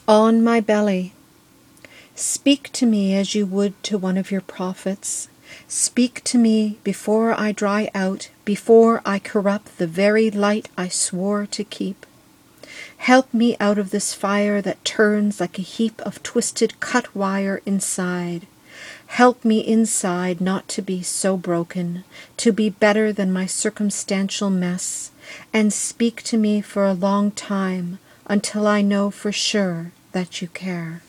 On my belly. Speak to me as you would to one of your prophets. Speak to me before I dry out, before I corrupt the very light I swore to keep. Help me out of this fire that turns like a heap of twisted cut wire inside. Help me inside not to be so broken, to be better than my circumstantial mess, and speak to me for a long time until I know for sure that you care.